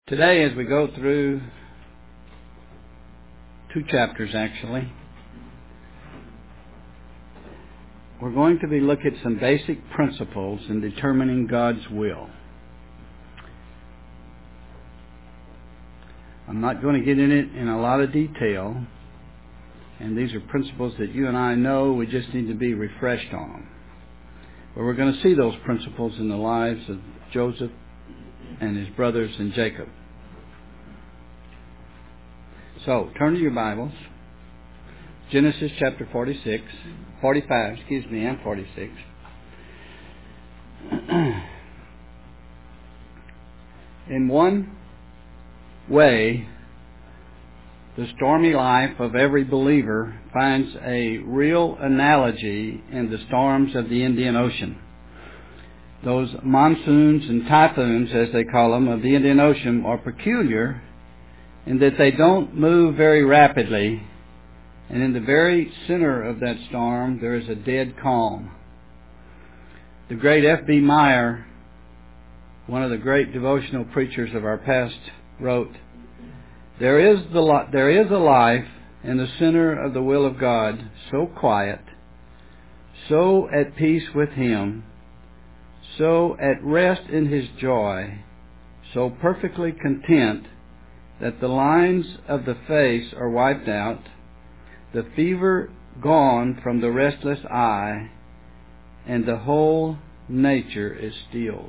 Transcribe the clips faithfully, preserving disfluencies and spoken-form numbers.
Today, as we go through two chapters, actually, we're going to be looking at some basic principles in determining God's will. I'm not going to get in it in a lot of detail, and these are principles that you and I know. We just need to be refreshed on them. But we're going to see those principles in the lives of Joseph and his brothers and Jacob. So, turn to your Bibles. Genesis chapter forty-six, forty-five, excuse me, and forty-six. In one way, the stormy life of every believer finds a real analogy in the storms of the Indian Ocean. Those monsoons and typhoons, as they call them, of the Indian Ocean are peculiar in that they don't move very rapidly, and in the very center of that storm there is a dead calm. The great F B Meyer, one of the great devotional preachers of our past, wrote, There is the there is a life in the center of the will of God, so quiet, so at peace with Him, so at rest in His joy, so perfectly content that the lines of the face are wiped out, the fever gone from the restless eye, and the whole nature is stilled.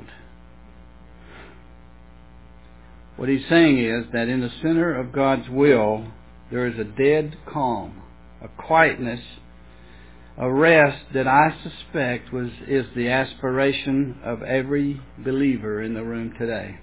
What he's saying is that in the center of God's will, there is a dead calm, a quietness, a rest that I suspect was is the aspiration of every believer in the room today.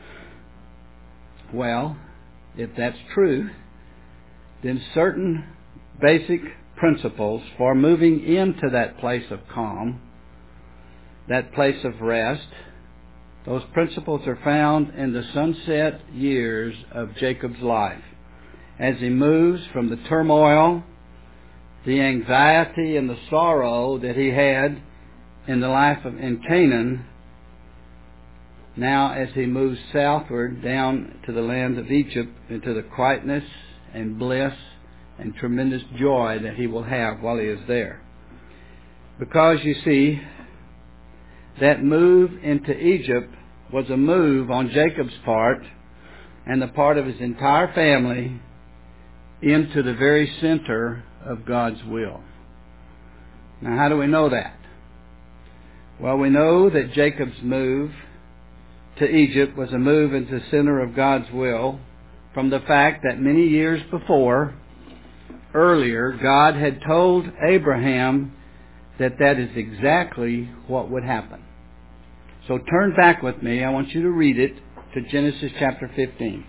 Well, if that's true, then certain basic principles for moving into that place of calm, that place of rest, those principles are found in the sunset years of Jacob's life, as he moves from the turmoil, the anxiety, and the sorrow that he had in the life of in Canaan. Now, as he moves southward down to the land of Egypt, into the quietness and bliss and tremendous joy that he will have while he is there. Because, you see, that move into Egypt was a move on Jacob's part and the part of his entire family into the very center of God's will. Now, how do we know that? Well, we know that Jacob's move to Egypt was a move into the center of God's will from the fact that many years before, earlier, God had told Abraham that that is exactly what would happen. So turn back with me. I want you to read it to Genesis chapter fifteen.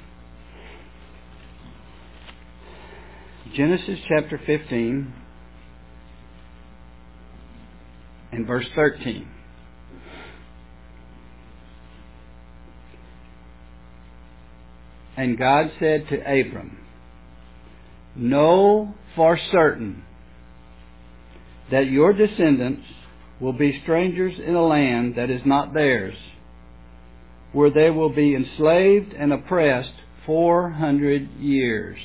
Genesis chapter fifteen and verse thirteen. And God said to Abram, Know for certain that your descendants will be strangers in a land that is not theirs, where they will be enslaved and oppressed four hundred years.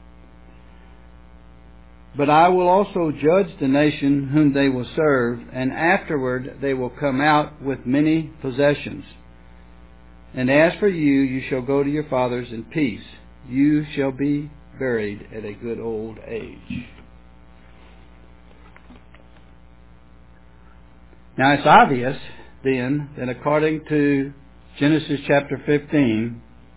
But I will also judge the nation whom they will serve, and afterward they will come out with many possessions. And as for you, you shall go to your fathers in peace. You shall be buried at a good old age. Now it's obvious, then, that according to Genesis chapter fifteen,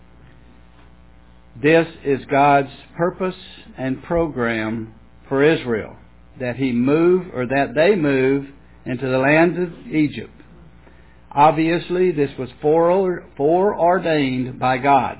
this is God's purpose and program for Israel, that He move, or that they move into the land of Egypt. Obviously, this was foreordained by God.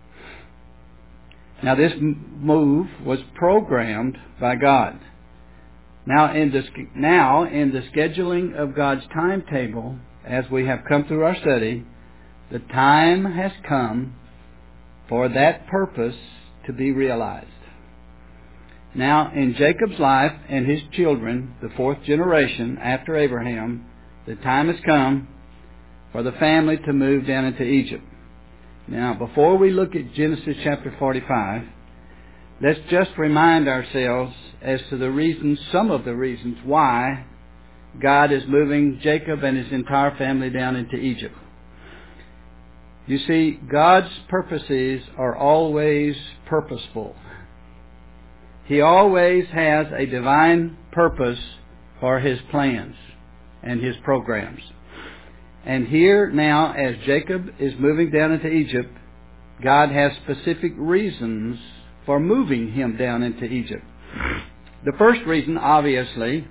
Now, this move was programmed by God. Now in, the, now, in the scheduling of God's timetable, as we have come through our study, the time has come for that purpose to be realized. Now, in Jacob's life and his children, the fourth generation after Abraham, the time has come for the family to move down into Egypt. Now, before we look at Genesis chapter forty-five, let's just remind ourselves as to the reasons, some of the reasons why God is moving Jacob and his entire family down into Egypt. You see, God's purposes are always purposeful. He always has a divine purpose for His plans and His programs. And here now, as Jacob is moving down into Egypt, God has specific reasons for moving him down into Egypt. The first reason, obviously,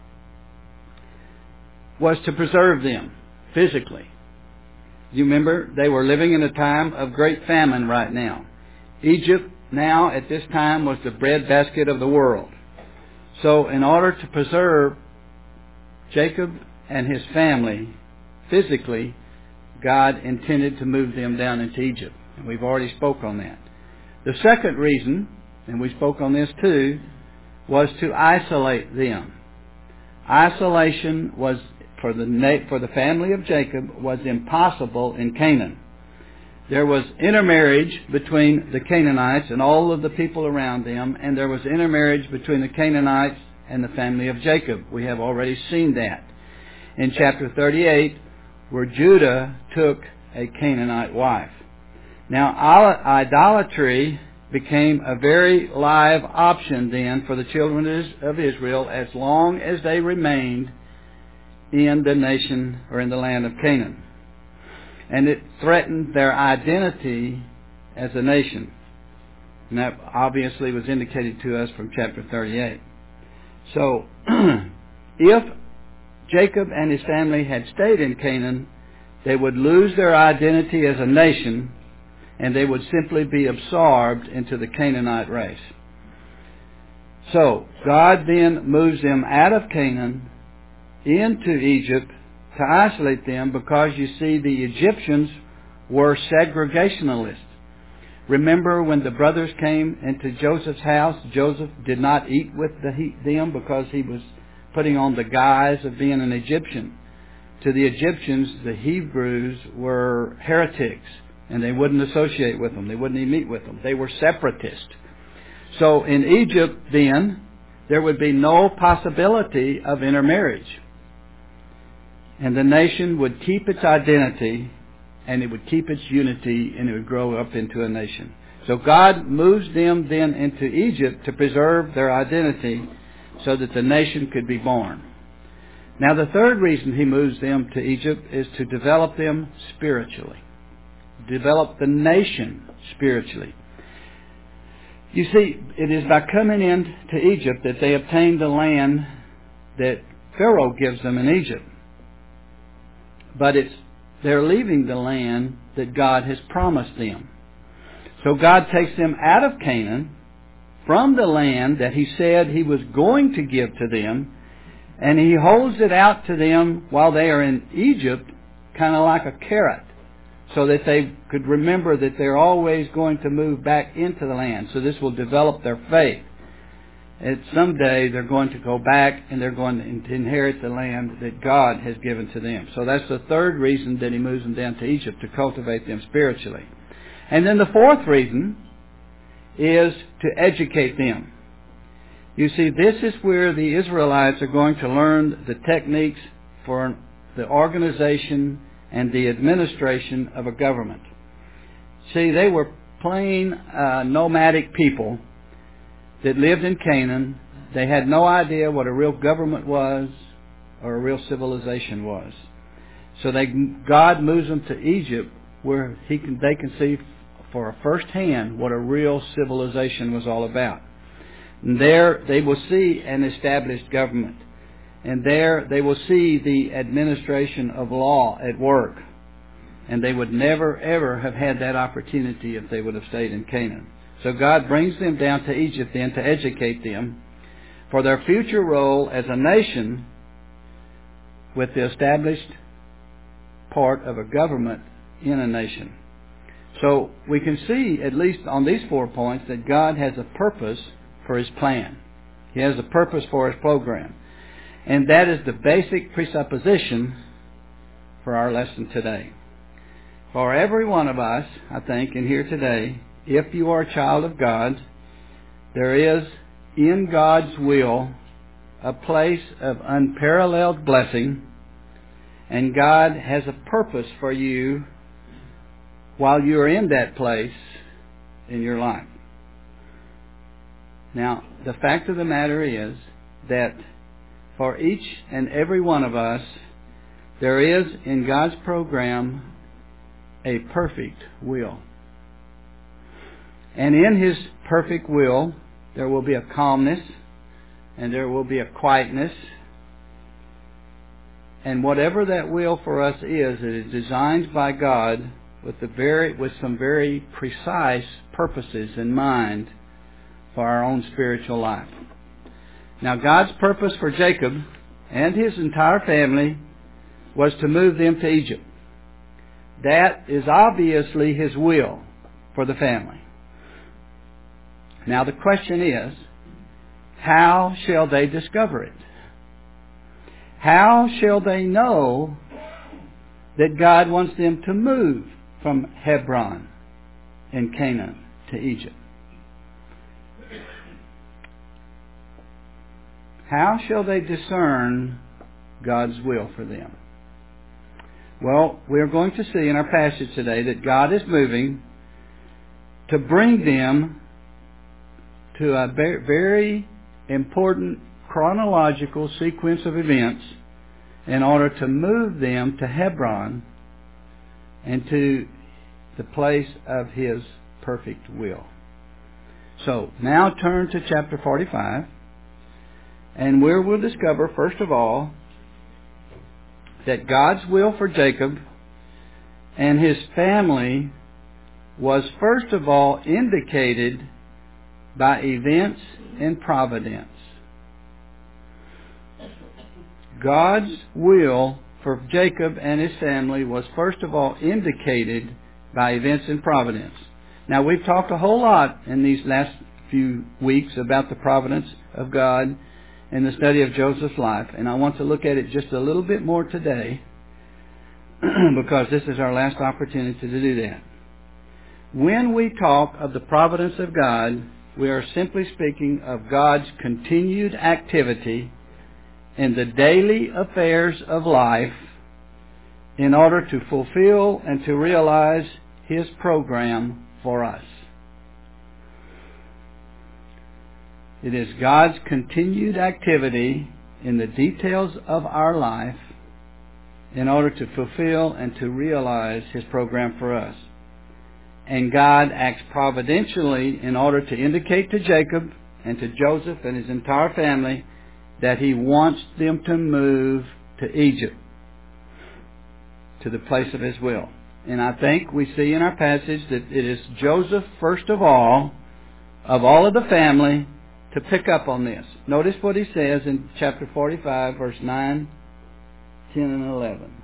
was to preserve them physically. You remember, they were living in a time of great famine right now. Egypt now, at this time, was the breadbasket of the world. So in order to preserve Jacob and his family physically, God intended to move them down into Egypt. And we've already spoke on that. The second reason, and we spoke on this too, was to isolate them. Isolation was for the for the family of Jacob was impossible in Canaan. There was intermarriage between the Canaanites and all of the people around them, and there was intermarriage between the Canaanites and the family of Jacob. We have already seen that in chapter thirty-eight, where Judah took a Canaanite wife. Now, idolatry became a very live option then for the children of Israel as long as they remained in the nation or in the land of Canaan. And it threatened their identity as a nation. And that obviously was indicated to us from chapter thirty-eight. So, if Jacob and his family had stayed in Canaan, they would lose their identity as a nation, and they would simply be absorbed into the Canaanite race. So, God then moves them out of Canaan into Egypt to isolate them, because you see the Egyptians were segregationalists. Remember when the brothers came into Joseph's house, Joseph did not eat with the, them because he was putting on the guise of being an Egyptian. To the Egyptians, the Hebrews were heretics, and they wouldn't associate with them. They wouldn't even meet with them. They were separatists. So in Egypt then, there would be no possibility of intermarriage. And the nation would keep its identity, and it would keep its unity, and it would grow up into a nation. So God moves them then into Egypt to preserve their identity so that the nation could be born. Now the third reason He moves them to Egypt is to develop them spiritually. Develop the nation spiritually. You see, it is by coming into Egypt that they obtain the land that Pharaoh gives them in Egypt. But it's they're leaving the land that God has promised them. So God takes them out of Canaan, from the land that He said He was going to give to them, and He holds it out to them while they are in Egypt, kind of like a carrot, so that they could remember that they're always going to move back into the land. So this will develop their faith. And someday they're going to go back and they're going to inherit the land that God has given to them. So that's the third reason that He moves them down to Egypt, to cultivate them spiritually. And then the fourth reason is to educate them. You see, this is where the Israelites are going to learn the techniques for the organization and the administration of a government. See, they were plain uh, nomadic people that lived in Canaan. They had no idea what a real government was or a real civilization was. So they, God moves them to Egypt, where he can, they can see for a first hand what a real civilization was all about. And there they will see an established government. And there they will see the administration of law at work. And they would never, ever have had that opportunity if they would have stayed in Canaan. So God brings them down to Egypt then to educate them for their future role as a nation with the established part of a government in a nation. So we can see, at least on these four points, that God has a purpose for His plan. He has a purpose for His program. And that is the basic presupposition for our lesson today. For every one of us, I think, in here today, if you are a child of God, there is in God's will a place of unparalleled blessing, and God has a purpose for you while you are in that place in your life. Now, the fact of the matter is that for each and every one of us, there is in God's program a perfect will. And in His perfect will, there will be a calmness, and there will be a quietness. And whatever that will for us is, it is designed by God with the very with some very precise purposes in mind for our own spiritual life. Now, God's purpose for Jacob and his entire family was to move them to Egypt. That is obviously His will for the family. Now, the question is, how shall they discover it? How shall they know that God wants them to move from Hebron in Canaan to Egypt? How shall they discern God's will for them? Well, we're going to see in our passage today that God is moving to bring them to a very important chronological sequence of events in order to move them to Hebron and to the place of His perfect will. So, now turn to chapter forty-five, and where we'll discover, first of all, that God's will for Jacob and his family was first of all indicated by events and providence. God's will for Jacob and his family was first of all indicated by events and providence. Now, we've talked a whole lot in these last few weeks about the providence of God in the study of Joseph's life, and I want to look at it just a little bit more today because this is our last opportunity to do that. When we talk of the providence of God, we are simply speaking of God's continued activity in the daily affairs of life in order to fulfill and to realize His program for us. It is God's continued activity in the details of our life in order to fulfill and to realize His program for us. And God acts providentially in order to indicate to Jacob and to Joseph and his entire family that He wants them to move to Egypt, to the place of His will. And I think we see in our passage that it is Joseph, first of all, of all of the family, to pick up on this. Notice what he says in chapter forty-five, verse nine, ten, and eleven.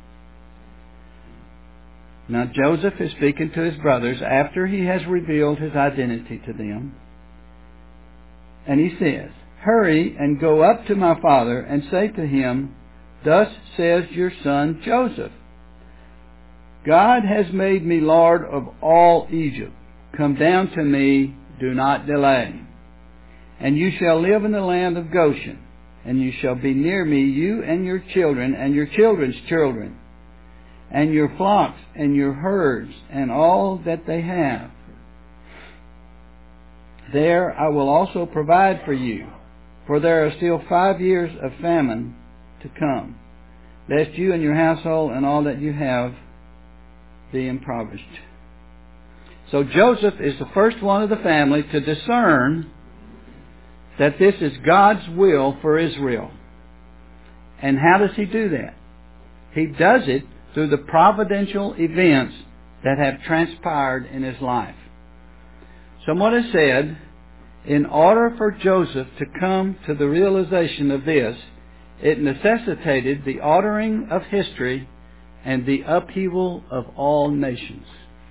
Now Joseph is speaking to his brothers after he has revealed his identity to them. And he says, "Hurry and go up to my father and say to him, 'Thus says your son Joseph, God has made me Lord of all Egypt. Come down to me, do not delay. And you shall live in the land of Goshen, and you shall be near me, you and your children and your children's children, and your flocks and your herds and all that they have. There I will also provide for you, for there are still five years of famine to come, lest you and your household and all that you have be impoverished.'" So Joseph is the first one of the family to discern that this is God's will for Israel. And how does he do that? He does it through the providential events that have transpired in his life. Someone has said, in order for Joseph to come to the realization of this, it necessitated the ordering of history and the upheaval of all nations.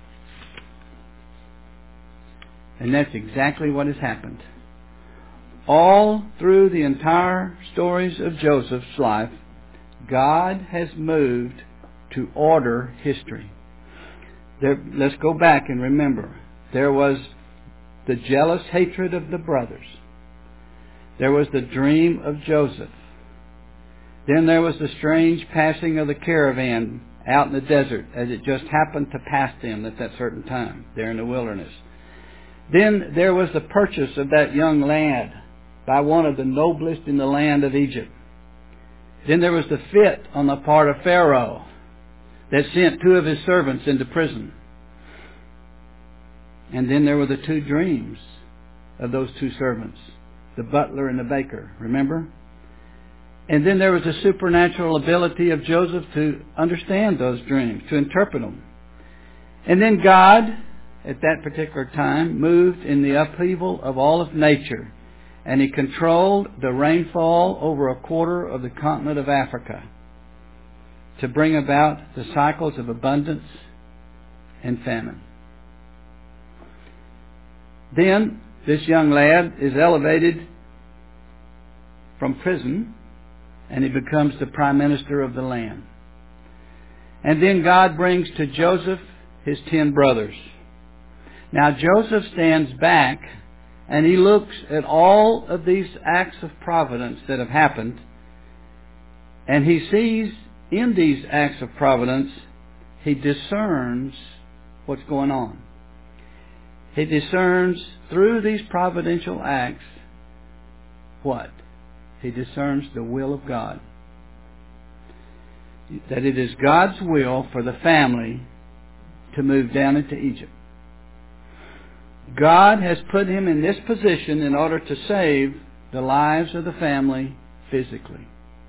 And that's exactly what has happened. All through the entire stories of Joseph's life, God has moved to order history. There, let's go back and remember. There was the jealous hatred of the brothers. There was the dream of Joseph. Then there was the strange passing of the caravan out in the desert as it just happened to pass them at that certain time there in the wilderness. Then there was the purchase of that young lad by one of the noblest in the land of Egypt. Then there was the fit on the part of Pharaoh that sent two of his servants into prison. And then there were the two dreams of those two servants, the butler and the baker, remember? And then there was the supernatural ability of Joseph to understand those dreams, to interpret them. And then God, at that particular time, moved in the upheaval of all of nature, and He controlled the rainfall over a quarter of the continent of Africa to bring about the cycles of abundance and famine. Then this young lad is elevated from prison, and he becomes the prime minister of the land. And then God brings to Joseph his ten brothers. Now Joseph stands back and he looks at all of these acts of providence that have happened, and he sees in these acts of providence, he discerns what's going on. He discerns through these providential acts what? He discerns the will of God. That it is God's will for the family to move down into Egypt. God has put him in this position in order to save the lives of the family physically.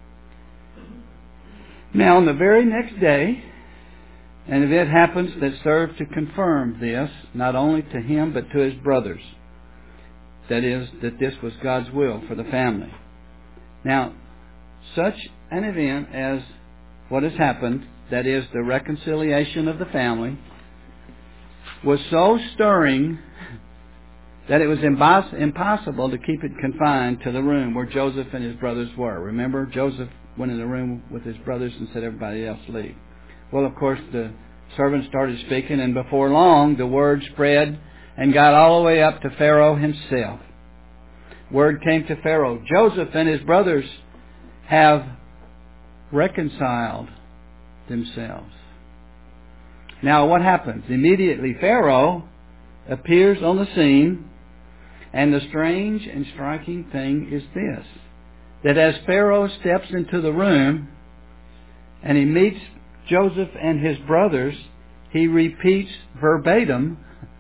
Now, on the very next day, an event happens that served to confirm this, not only to him but to his brothers. That is, that this was God's will for the family. Now, such an event as what has happened, that is, the reconciliation of the family, was so stirring that it was impos- impossible to keep it confined to the room where Joseph and his brothers were. Remember, Joseph went in the room with his brothers and said, everybody else leave. Well, of course, the servants started speaking, and before long, the word spread and got all the way up to Pharaoh himself. Word came to Pharaoh, Joseph and his brothers have reconciled themselves. Now, what happens? Immediately, Pharaoh appears on the scene, and the strange and striking thing is this, that as Pharaoh steps into the room and he meets Joseph and his brothers, he repeats verbatim.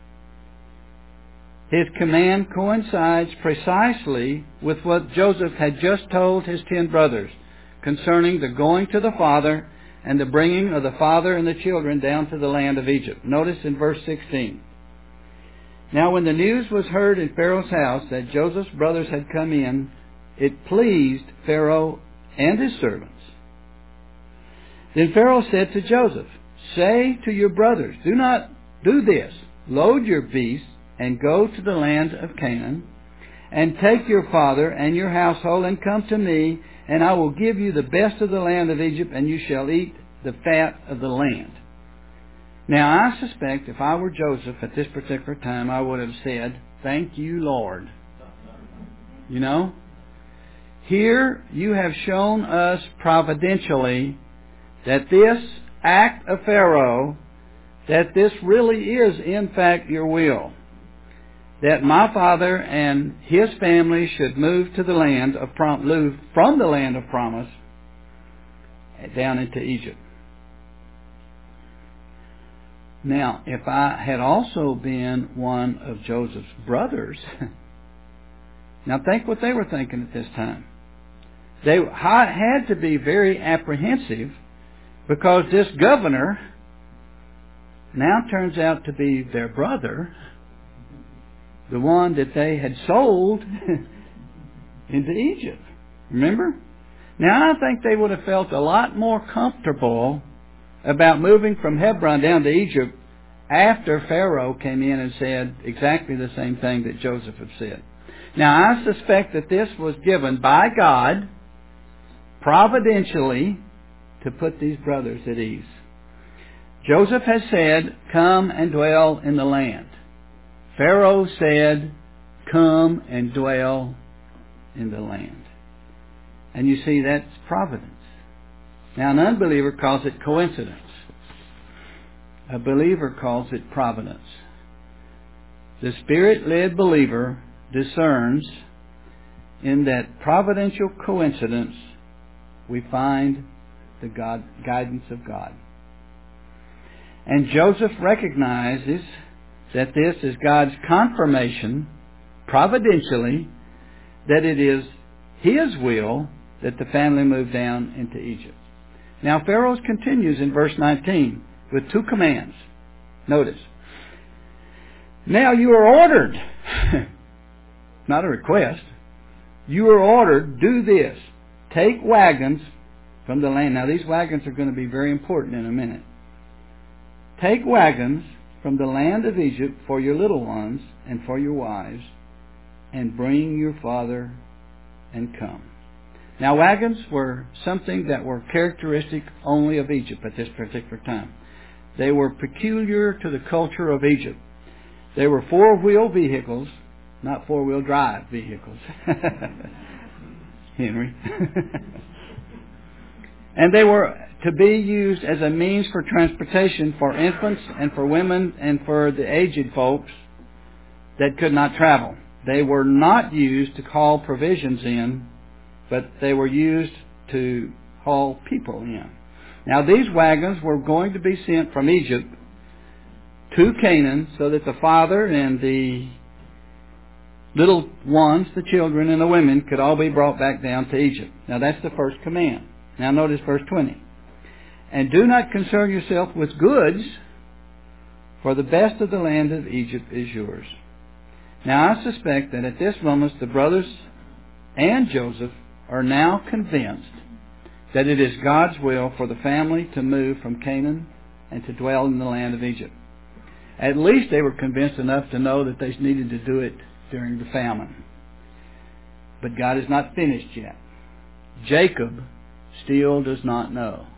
His command coincides precisely with what Joseph had just told his ten brothers concerning the going to the father and the bringing of the father and the children down to the land of Egypt. Notice in verse sixteen. Now when the news was heard in Pharaoh's house that Joseph's brothers had come in, it pleased Pharaoh and his servants. Then Pharaoh said to Joseph, say to your brothers, do not do this. Load your beasts and go to the land of Canaan, and take your father and your household and come to me, and I will give you the best of the land of Egypt, and you shall eat the fat of the land. Now I suspect if I were Joseph at this particular time, I would have said, thank you, Lord. You know? Here you have shown us providentially that this act of Pharaoh, that this really is in fact your will. That my father and his family should move to the land of prom- move from the land of promise down into Egypt. Now, if I had also been one of Joseph's brothers, now think what they were thinking at this time. They had to be very apprehensive because this governor now turns out to be their brother, the one that they had sold into Egypt. Remember? Now, I think they would have felt a lot more comfortable about moving from Hebron down to Egypt after Pharaoh came in and said exactly the same thing that Joseph had said. Now, I suspect that this was given by God providentially to put these brothers at ease. Joseph has said, come and dwell in the land. Pharaoh said, come and dwell in the land. And you see, that's providence. Now, an unbeliever calls it coincidence. A believer calls it providence. The Spirit-led believer discerns in that providential coincidence we find the God, guidance of God. And Joseph recognizes that this is God's confirmation, providentially, that it is His will that the family move down into Egypt. Now, Pharaoh continues in verse nineteen with two commands. Notice. Now you are ordered, not a request, you are ordered, do this. Take wagons from the land. Now, these wagons are going to be very important in a minute. Take wagons from the land of Egypt for your little ones and for your wives, and bring your father and come. Now, wagons were something that were characteristic only of Egypt at this particular time. They were peculiar to the culture of Egypt. They were four-wheel vehicles, not four-wheel drive vehicles. Henry. And they were to be used as a means for transportation for infants and for women and for the aged folks that could not travel. They were not used to haul provisions in, but they were used to haul people in. Now, these wagons were going to be sent from Egypt to Canaan so that the father and the little ones, the children and the women, could all be brought back down to Egypt. Now, that's the first command. Now, notice verse twenty. And do not concern yourself with goods, for the best of the land of Egypt is yours. Now, I suspect that at this moment the brothers and Joseph are now convinced that it is God's will for the family to move from Canaan and to dwell in the land of Egypt. At least they were convinced enough to know that they needed to do it during the famine. But God is not finished yet. Jacob still does not know.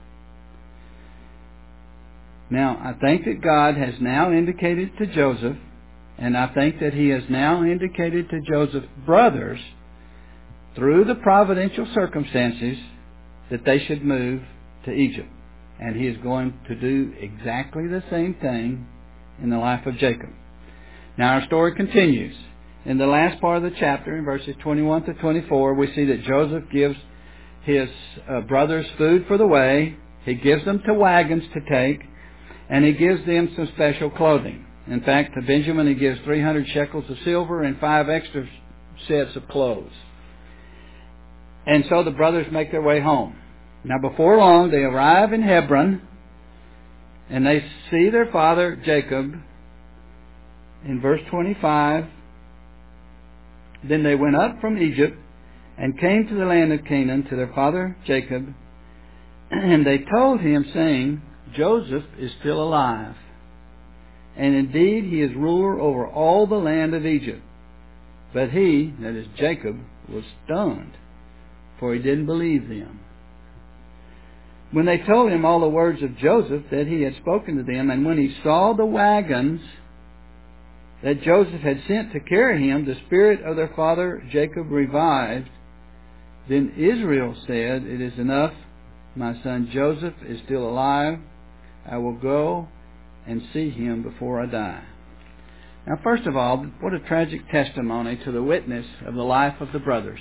Now, I think that God has now indicated to Joseph, and I think that He has now indicated to Joseph's brothers, through the providential circumstances, that they should move to Egypt. And He is going to do exactly the same thing in the life of Jacob. Now, our story continues. In the last part of the chapter, in verses twenty-one to twenty-four, we see that Joseph gives his uh, brothers food for the way. He gives them to wagons to take, and he gives them some special clothing. In fact, to Benjamin he gives three hundred shekels of silver and five extra sets of clothes. And so the brothers make their way home. Now, before long, they arrive in Hebron, and they see their father Jacob. In verse twenty-five, then they went up from Egypt and came to the land of Canaan to their father Jacob, and they told him, saying, Joseph is still alive, and indeed he is ruler over all the land of Egypt. But he, that is Jacob, was stunned, for he didn't believe them. When they told him all the words of Joseph that he had spoken to them, and when he saw the wagons that Joseph had sent to carry him, the spirit of their father Jacob revived. Then Israel said, it is enough, my son Joseph is still alive. I will go and see him before I die. Now, first of all, what a tragic testimony to the witness of the life of the brothers.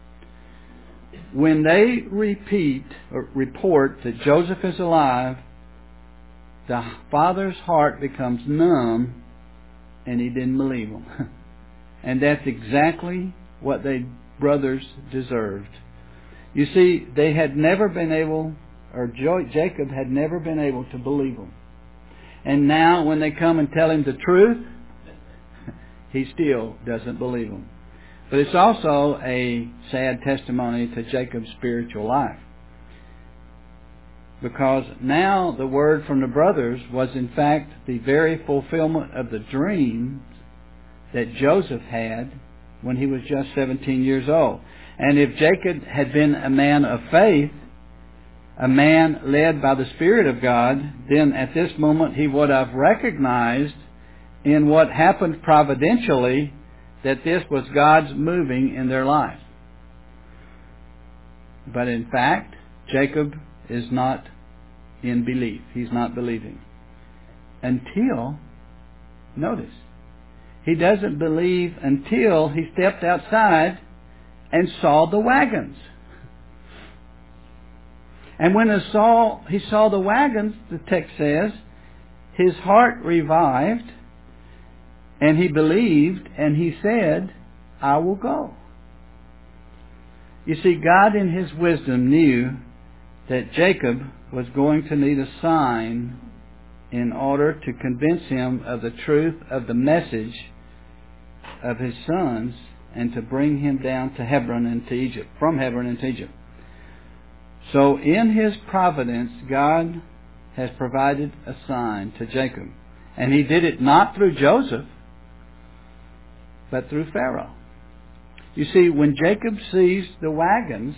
When they repeat or report that Joseph is alive, the father's heart becomes numb, and he didn't believe them. And that's exactly what the brothers deserved. You see, they had never been able, or Jacob had never been able to believe them. And now when they come and tell him the truth, he still doesn't believe them. But it's also a sad testimony to Jacob's spiritual life. Because now the word from the brothers was in fact the very fulfillment of the dreams that Joseph had when he was just seventeen years old. And if Jacob had been a man of faith, a man led by the Spirit of God, then at this moment he would have recognized in what happened providentially that this was God's moving in their life. But in fact, Jacob is not in belief. He's not believing. Until, notice, he doesn't believe until he stepped outside and saw the wagons. And when he saw, he saw the wagons, the text says, his heart revived, and he believed, and he said, I will go. You see, God in His wisdom knew that Jacob was going to need a sign in order to convince him of the truth of the message of his sons and to bring him down to Hebron into Egypt, from Hebron into Egypt. So in His providence, God has provided a sign to Jacob. And He did it not through Joseph, but through Pharaoh. You see, when Jacob sees the wagons,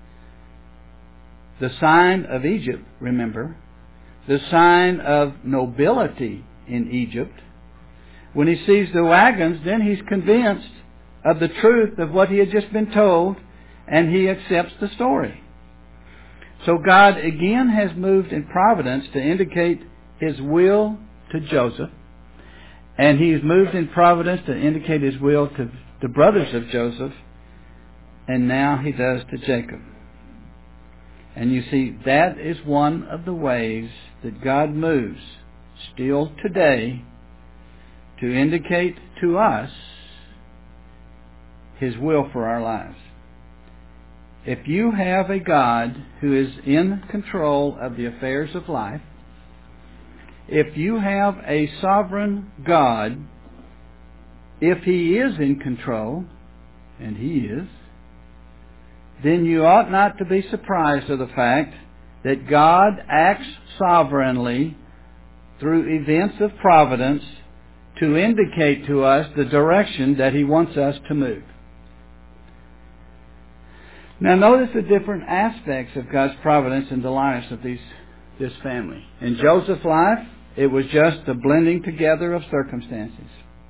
the sign of Egypt, remember, the sign of nobility in Egypt, when he sees the wagons, then he's convinced of the truth of what he had just been told, and he accepts the story. So God again has moved in providence to indicate His will to Joseph, and He's moved in providence to indicate His will to the brothers of Joseph, and now He does to Jacob. And you see, that is one of the ways that God moves still today to indicate to us His will for our lives. If you have a God who is in control of the affairs of life, if you have a sovereign God, if He is in control, and He is, then you ought not to be surprised of the fact that God acts sovereignly through events of providence to indicate to us the direction that He wants us to move. Now notice the different aspects of God's providence in the lives of these, this family. In Joseph's life, it was just the blending together of circumstances.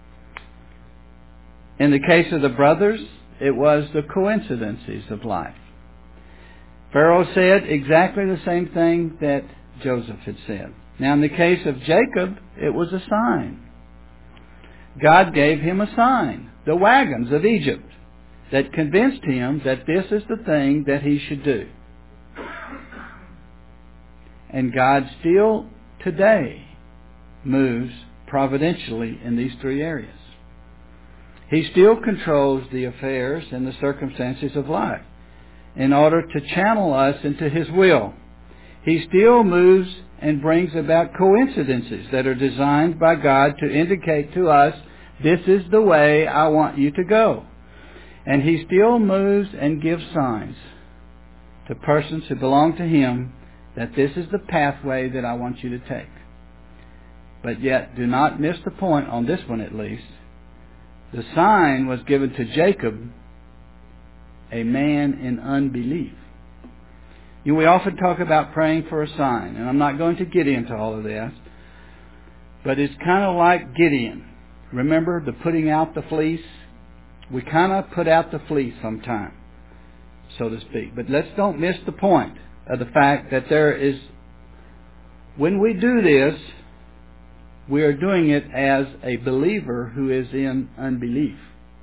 In the case of the brothers, it was the coincidences of life. Pharaoh said exactly the same thing that Joseph had said. Now in the case of Jacob, it was a sign. God gave him a sign, the wagons of Egypt, that convinced him that this is the thing that he should do. And God still today moves providentially in these three areas. He still controls the affairs and the circumstances of life in order to channel us into His will. He still moves and brings about coincidences that are designed by God to indicate to us, this is the way I want you to go. And He still moves and gives signs to persons who belong to Him that this is the pathway that I want you to take. But yet, do not miss the point on this one at least. The sign was given to Jacob, a man in unbelief. You know, we often talk about praying for a sign, and I'm not going to get into all of this, but it's kind of like Gideon. Remember the putting out the fleece? We kind of put out the fleece sometime, so to speak. But let's don't miss the point of the fact that there is, when we do this, we are doing it as a believer who is in unbelief.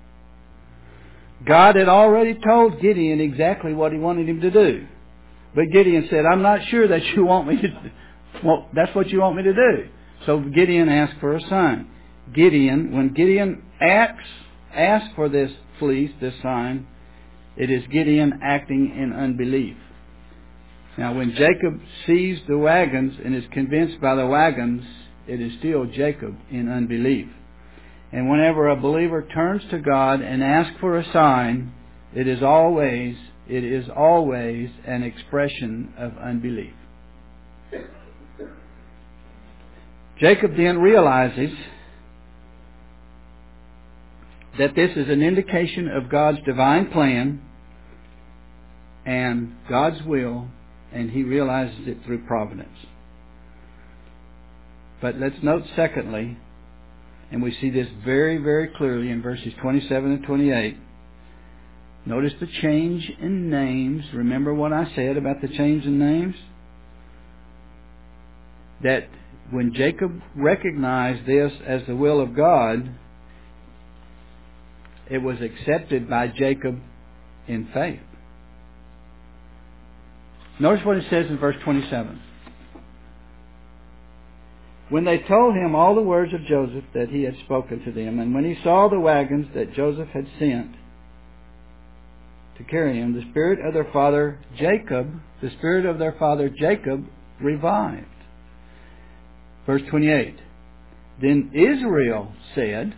God had already told Gideon exactly what He wanted him to do. But Gideon said, I'm not sure that you want me to do. Well, that's what you want me to do. So Gideon asked for a sign. Gideon, when Gideon asks, asks for this fleece, this sign, it is Gideon acting in unbelief. Now, when Jacob sees the wagons and is convinced by the wagons, it is still Jacob in unbelief. And whenever a believer turns to God and asks for a sign, it is always, it is always an expression of unbelief. Jacob then realizes that this is an indication of God's divine plan and God's will and he realizes it through providence. But let's note secondly, and we see this very, very clearly in verses twenty-seven and twenty-eight. Notice the change in names. Remember what I said about the change in names? That when Jacob recognized this as the will of God, it was accepted by Jacob in faith. Notice what it says in verse twenty-seven. When they told him all the words of Joseph that he had spoken to them, and when he saw the wagons that Joseph had sent to carry him, the spirit of their father Jacob, the spirit of their father Jacob revived. Verse twenty-eight. Then Israel said,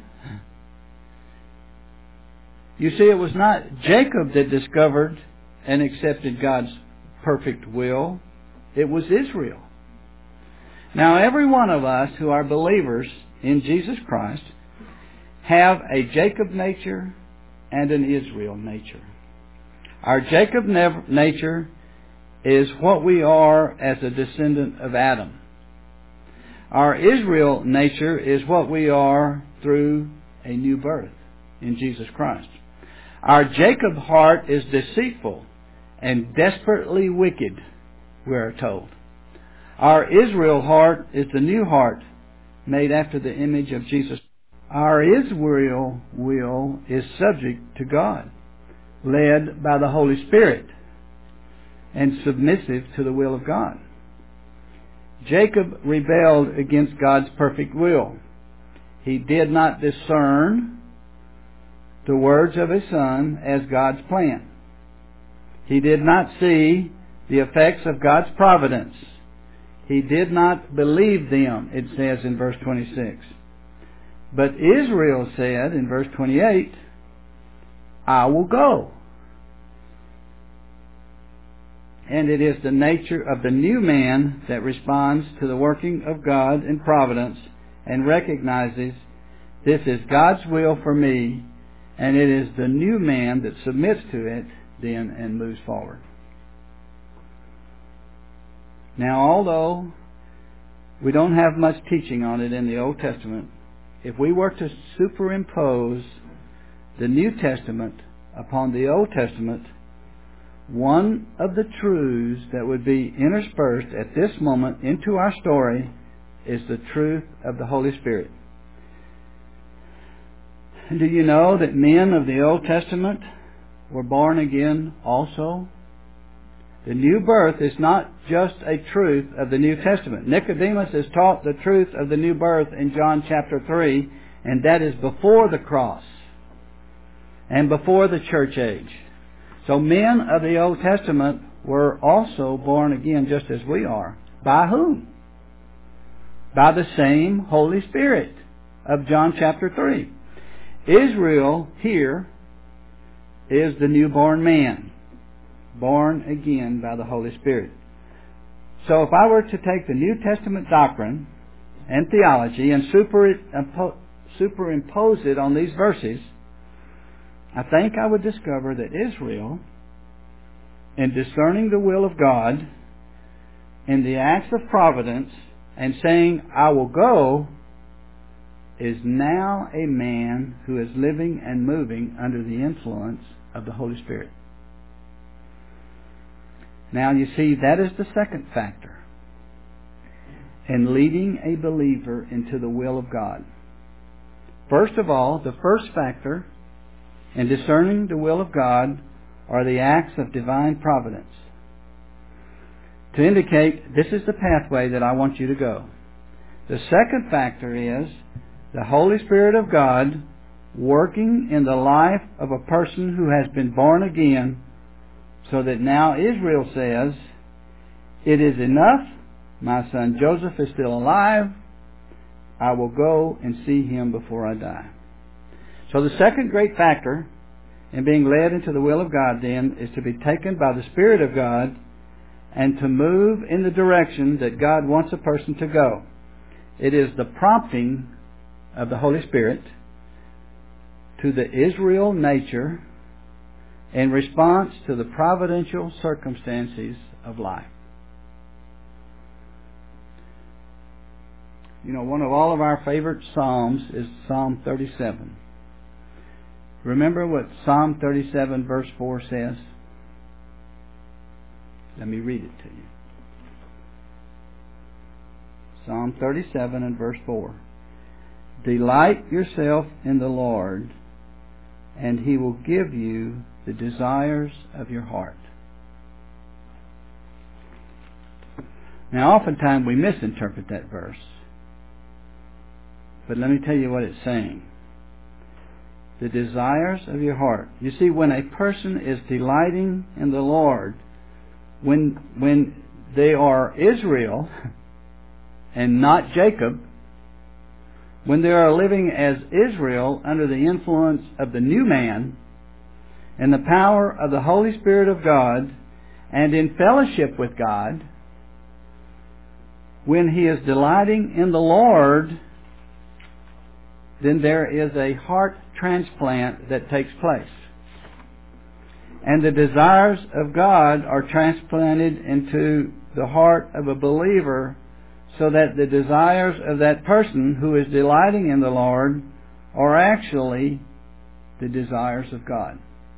you see, it was not Jacob that discovered and accepted God's perfect will. It was Israel. Now, every one of us who are believers in Jesus Christ have a Jacob nature and an Israel nature. Our Jacob nature is what we are as a descendant of Adam. Our Israel nature is what we are through a new birth in Jesus Christ. Our Jacob heart is deceitful and desperately wicked, we are told. Our Israel heart is the new heart made after the image of Jesus. Our Israel will is subject to God, led by the Holy Spirit, and submissive to the will of God. Jacob rebelled against God's perfect will. He did not discern the words of his son as God's plan. He did not see the effects of God's providence. He did not believe them, it says in verse twenty-six. But Israel said in verse twenty-eight, I will go. And it is the nature of the new man that responds to the working of God in providence and recognizes this is God's will for me, and it is the new man that submits to it then and moves forward. Now, although we don't have much teaching on it in the Old Testament, if we were to superimpose the New Testament upon the Old Testament, one of the truths that would be interspersed at this moment into our story is the truth of the Holy Spirit. And do you know that men of the Old Testament were born again also? The new birth is not just a truth of the New Testament. Nicodemus is taught the truth of the new birth in John chapter three, and that is before the cross and before the church age. So men of the Old Testament were also born again just as we are. By whom? By the same Holy Spirit of John chapter three. Israel here is the newborn man, born again by the Holy Spirit. So if I were to take the New Testament doctrine and theology and superimpo- superimpose it on these verses, I think I would discover that Israel, in discerning the will of God, in the acts of providence, and saying, I will go, is now a man who is living and moving under the influence of the Holy Spirit. Now you see, that is the second factor in leading a believer into the will of God. First of all, the first factor in discerning the will of God are the acts of divine providence, to indicate this is the pathway that I want you to go. The second factor is the Holy Spirit of God working in the life of a person who has been born again, so that now Israel says, it is enough, my son Joseph is still alive, I will go and see him before I die. So the second great factor in being led into the will of God then is to be taken by the Spirit of God and to move in the direction that God wants a person to go. It is the prompting of the Holy Spirit to the Israel nature in response to the providential circumstances of life. You know, one of all of our favorite Psalms is Psalm thirty-seven. Remember what Psalm thirty-seven verse four says? Let me read it to you. Psalm thirty-seven and verse four. Delight yourself in the Lord, and He will give you the desires of your heart. Now, oftentimes we misinterpret that verse. But let me tell you what it's saying. The desires of your heart. You see, when a person is delighting in the Lord, when when they are Israel and not Jacob, when they are living as Israel under the influence of the new man and the power of the Holy Spirit of God and in fellowship with God, when he is delighting in the Lord, then there is a heart transplant that takes place. And the desires of God are transplanted into the heart of a believer, so that the desires of that person who is delighting in the Lord are actually the desires of God.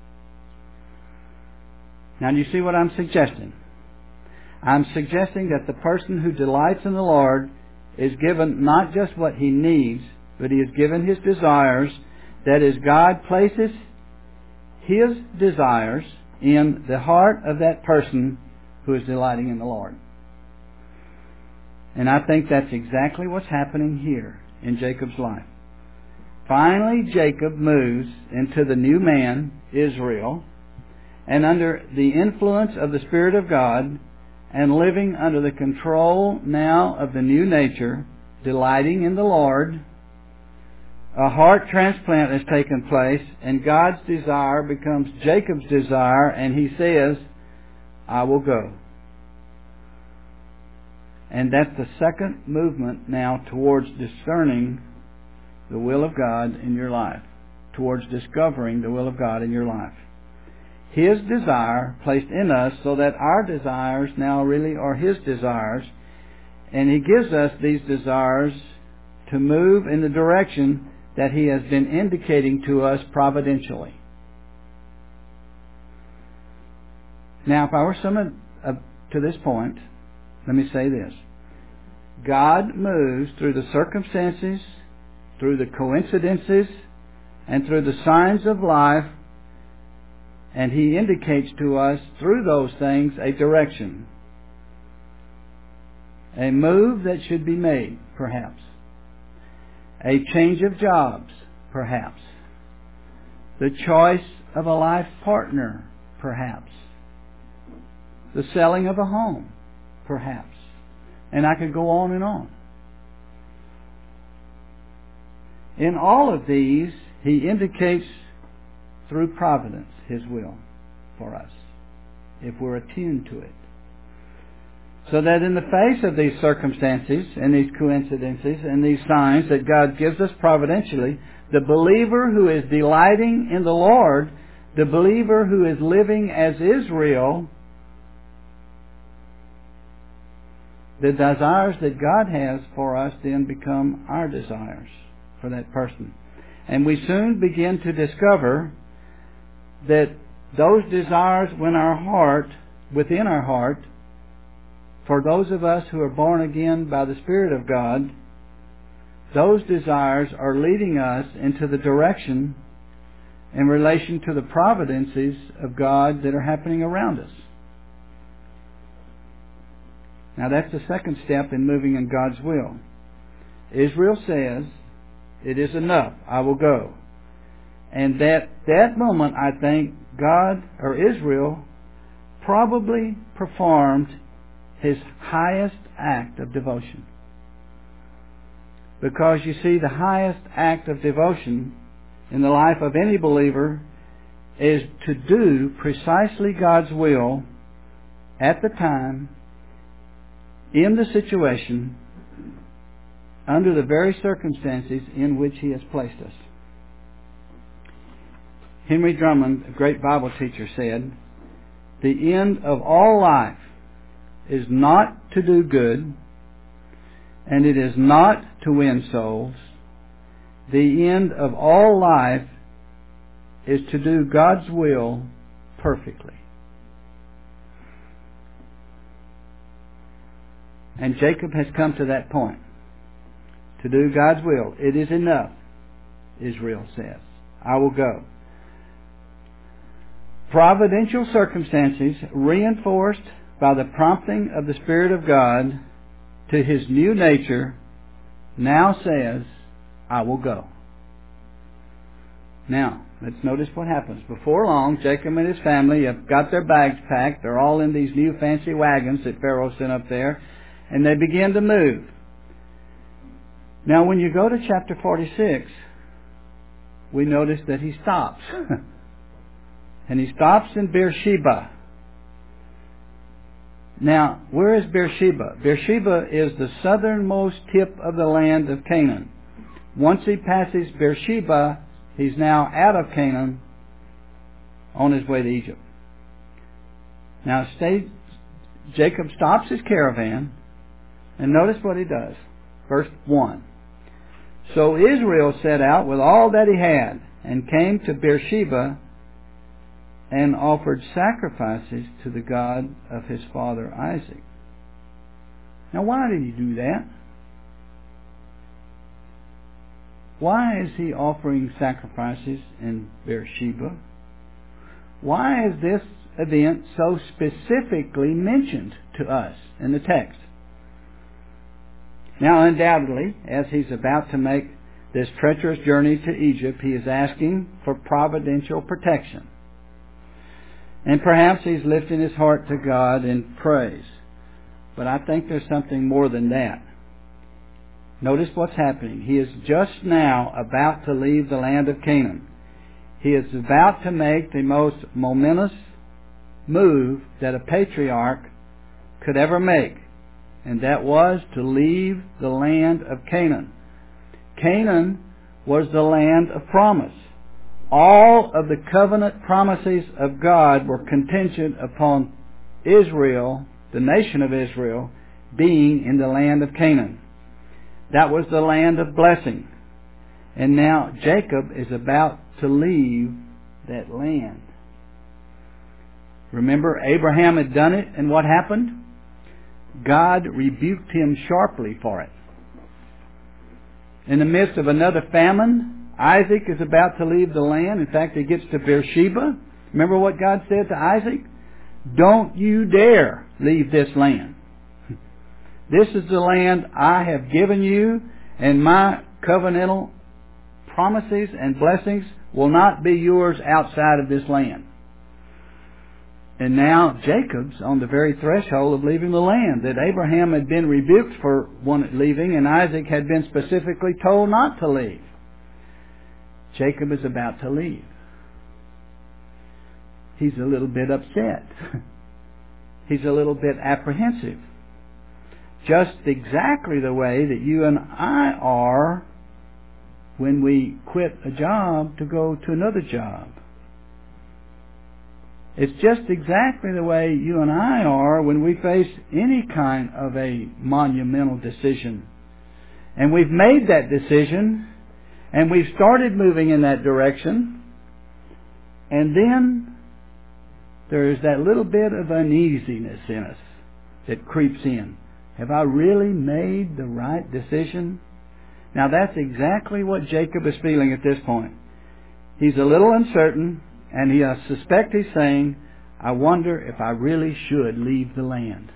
Now, do you see what I'm suggesting? I'm suggesting that the person who delights in the Lord is given not just what he needs, but he is given his desires. That is, God places His desires in the heart of that person who is delighting in the Lord. And I think that's exactly what's happening here in Jacob's life. Finally, Jacob moves into the new man, Israel, and under the influence of the Spirit of God, and living under the control now of the new nature, delighting in the Lord, a heart transplant has taken place, and God's desire becomes Jacob's desire, and he says, I will go. And that's the second movement now towards discerning the will of God in your life, towards discovering the will of God in your life. His desire placed in us so that our desires now really are His desires, and He gives us these desires to move in the direction that He has been indicating to us providentially. Now, if I were someone up to this point, let me say this. God moves through the circumstances, through the coincidences, and through the signs of life, and He indicates to us through those things a direction. A move that should be made, perhaps. A change of jobs, perhaps. The choice of a life partner, perhaps. The selling of a home, perhaps. And I could go on and on. In all of these, He indicates through providence His will for us, if we're attuned to it. So that in the face of these circumstances and these coincidences and these signs that God gives us providentially, the believer who is delighting in the Lord, the believer who is living as Israel, the desires that God has for us then become our desires for that person. And we soon begin to discover that those desires within our heart, within our heart, for those of us who are born again by the Spirit of God, those desires are leading us into the direction in relation to the providences of God that are happening around us. Now that's the second step in moving in God's will. Israel says, it is enough, I will go. And that that moment, I think, God, or Israel, probably performed his highest act of devotion. Because you see, the highest act of devotion in the life of any believer is to do precisely God's will at the time, in the situation, under the very circumstances in which He has placed us. Henry Drummond, a great Bible teacher, said, the end of all life is not to do good, and it is not to win souls. The end of all life is to do God's will perfectly. And Jacob has come to that point. To do God's will. It is enough, Israel says. I will go. Providential circumstances, reinforced by the prompting of the Spirit of God to his new nature, now says, I will go. Now, let's notice what happens. Before long, Jacob and his family have got their bags packed. They're all in these new fancy wagons that Pharaoh sent up there, and they begin to move. Now, when you go to chapter forty-six, we notice that he stops. And he stops in Beersheba. Now, where is Beersheba? Beersheba is the southernmost tip of the land of Canaan. Once he passes Beersheba, he's now out of Canaan on his way to Egypt. Now, stay, Jacob stops his caravan, and notice what he does. Verse one. So Israel set out with all that he had, and came to Beersheba, and offered sacrifices to the God of his father Isaac. Now, why did he do that? Why is he offering sacrifices in Beersheba? Why is this event so specifically mentioned to us in the text? Now, undoubtedly, as he's about to make this treacherous journey to Egypt, he is asking for providential protection. And perhaps he's lifting his heart to God in praise. But I think there's something more than that. Notice what's happening. He is just now about to leave the land of Canaan. He is about to make the most momentous move that a patriarch could ever make. And that was to leave the land of Canaan. Canaan was the land of promise. All of the covenant promises of God were contingent upon Israel, the nation of Israel, being in the land of Canaan. That was the land of blessing. And now Jacob is about to leave that land. Remember, Abraham had done it, and what happened? God rebuked him sharply for it. In the midst of another famine, Isaac is about to leave the land. In fact, he gets to Beersheba. Remember what God said to Isaac? Don't you dare leave this land. This is the land I have given you, and my covenantal promises and blessings will not be yours outside of this land. And now Jacob's on the very threshold of leaving the land that Abraham had been rebuked for one leaving, and Isaac had been specifically told not to leave. Jacob is about to leave. He's a little bit upset. He's a little bit apprehensive. Just exactly the way that you and I are when we quit a job to go to another job. It's just exactly the way you and I are when we face any kind of a monumental decision. And we've made that decision, and we've started moving in that direction, and then there's that little bit of uneasiness in us that creeps in. Have I really made the right decision? Now that's exactly what Jacob is feeling at this point. He's a little uncertain, and he, I suspect he's saying, I wonder if I really should leave the land.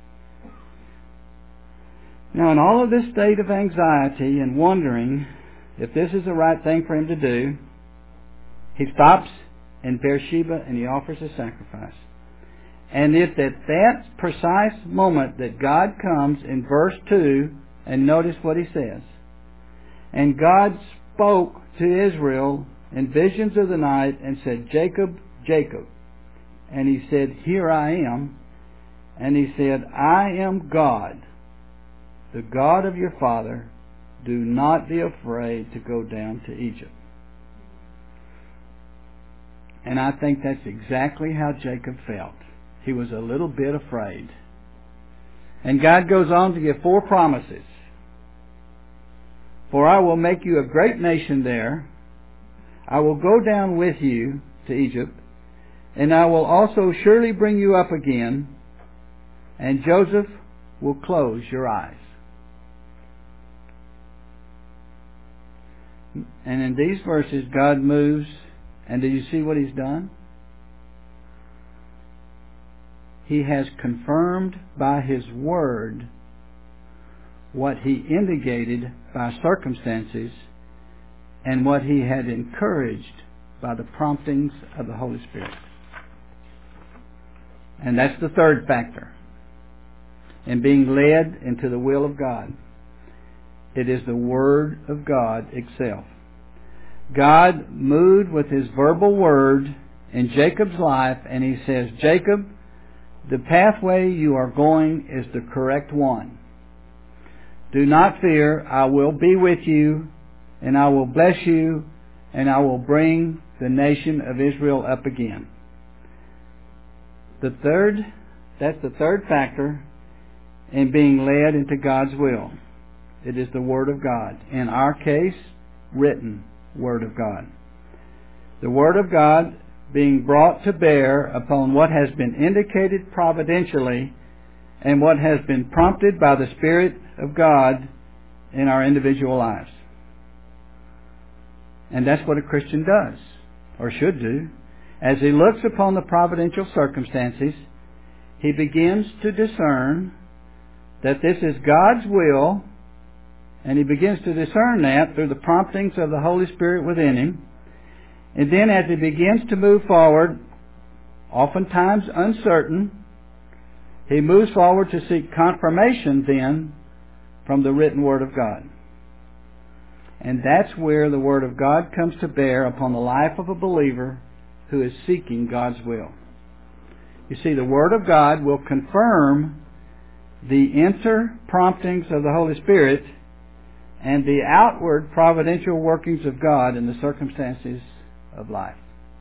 Now, in all of this state of anxiety and wondering if this is the right thing for him to do, he stops in Beersheba and he offers a sacrifice. And it's at that precise moment that God comes in verse two, and notice what he says. And God spoke to Israel in visions of the night and said, Jacob, Jacob. And he said, Here I am. And he said, I am God, the God of your father. Do not be afraid to go down to Egypt. And I think that's exactly how Jacob felt. He was a little bit afraid. And God goes on to give four promises. For I will make you a great nation there. I will go down with you to Egypt, and I will also surely bring you up again, and Joseph will close your eyes. And in these verses, God moves, and do you see what He's done? He has confirmed by His Word what He indicated by circumstances and what He had encouraged by the promptings of the Holy Spirit. And that's the third factor in being led into the will of God. It is the Word of God itself. God moved with His verbal word in Jacob's life, and He says, Jacob, the pathway you are going is the correct one. Do not fear, I will be with you, and I will bless you, and I will bring the nation of Israel up again. The third, that's the third factor in being led into God's will. It is the Word of God. In our case, written Word of God. The Word of God being brought to bear upon what has been indicated providentially and what has been prompted by the Spirit of God in our individual lives. And that's what a Christian does, or should do. As he looks upon the providential circumstances, he begins to discern that this is God's will, and he begins to discern that through the promptings of the Holy Spirit within him. And then as he begins to move forward, oftentimes uncertain, he moves forward to seek confirmation then from the written Word of God. And that's where the Word of God comes to bear upon the life of a believer who is seeking God's will. You see, the Word of God will confirm the inner promptings of the Holy Spirit and the outward providential workings of God in the circumstances of life.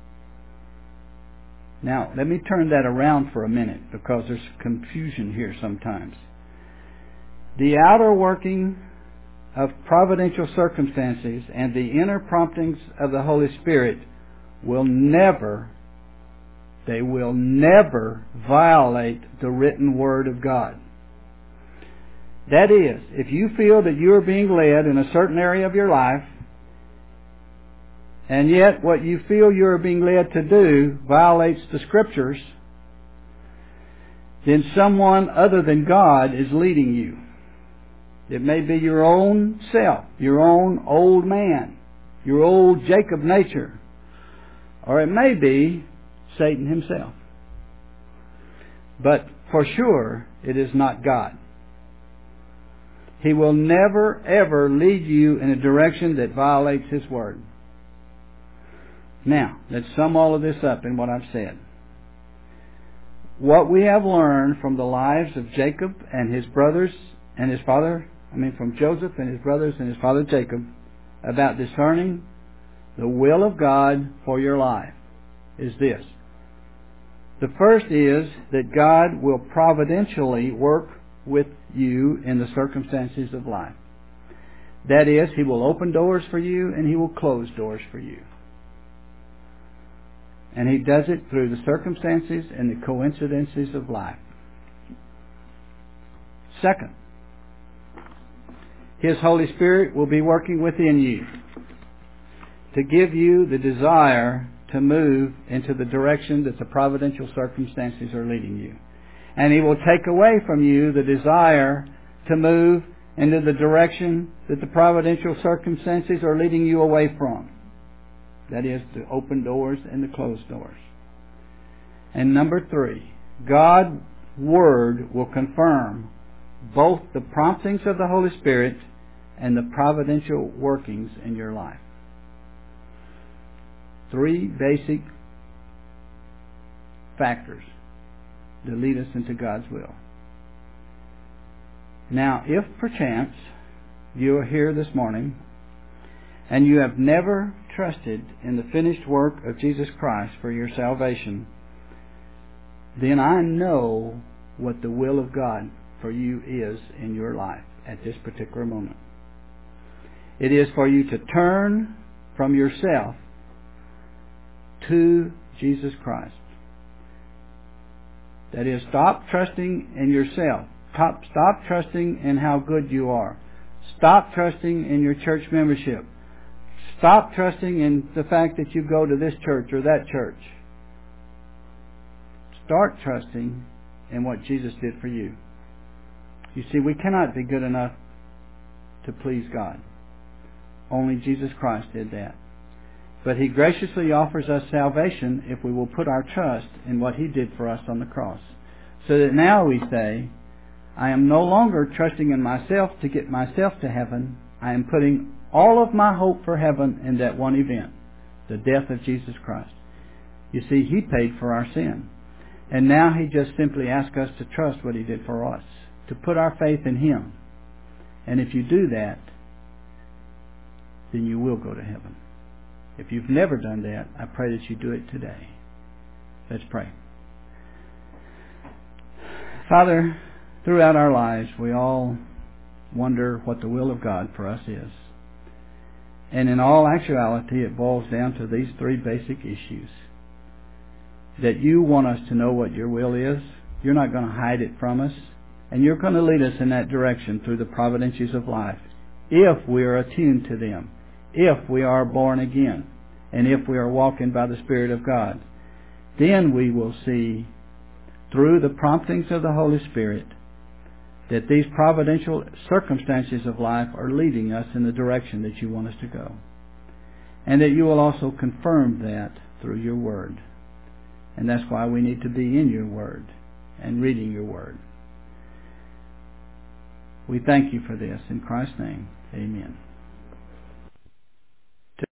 Now, let me turn that around for a minute, because there's confusion here sometimes. The outer working of providential circumstances and the inner promptings of the Holy Spirit will never, they will never violate the written Word of God. That is, if you feel that you are being led in a certain area of your life, and yet what you feel you are being led to do violates the Scriptures, then someone other than God is leading you. It may be your own self, your own old man, your old Jacob nature, or it may be Satan himself. But for sure, it is not God. He will never, ever lead you in a direction that violates His Word. Now, let's sum all of this up in what I've said. What we have learned from the lives of Jacob and his brothers and his father, I mean from Joseph and his brothers and his father Jacob, about discerning the will of God for your life is this. The first is that God will providentially work with you in the circumstances of life. That is, He will open doors for you and He will close doors for you. And He does it through the circumstances and the coincidences of life. Second, His Holy Spirit will be working within you to give you the desire to move into the direction that the providential circumstances are leading you. And He will take away from you the desire to move into the direction that the providential circumstances are leading you away from. That is, the open doors and the closed doors. And number three, God's Word will confirm both the promptings of the Holy Spirit and the providential workings in your life. Three basic factors that lead us into God's will. Now, if perchance you are here this morning and you have never trusted in the finished work of Jesus Christ for your salvation, then I know what the will of God for you is in your life at this particular moment. It is for you to turn from yourself to Jesus Christ. That is, stop trusting in yourself. Stop, stop trusting in how good you are. Stop trusting in your church membership. Stop trusting in the fact that you go to this church or that church. Start trusting in what Jesus did for you. You see, we cannot be good enough to please God. Only Jesus Christ did that. But He graciously offers us salvation if we will put our trust in what He did for us on the cross. So that now we say, I am no longer trusting in myself to get myself to heaven. I am putting all of my hope for heaven in that one event, the death of Jesus Christ. You see, He paid for our sin. And now He just simply asks us to trust what He did for us, to put our faith in Him. And if you do that, then you will go to heaven. If you've never done that, I pray that you do it today. Let's pray. Father, throughout our lives, we all wonder what the will of God for us is. And in all actuality, it boils down to these three basic issues. That you want us to know what your will is. You're not going to hide it from us. And you're going to lead us in that direction through the providences of life, if we are attuned to them, if we are born again, and if we are walking by the Spirit of God. Then we will see, through the promptings of the Holy Spirit, that these providential circumstances of life are leading us in the direction that you want us to go. And that you will also confirm that through your Word. And that's why we need to be in your Word and reading your Word. We thank you for this. In Christ's name, amen.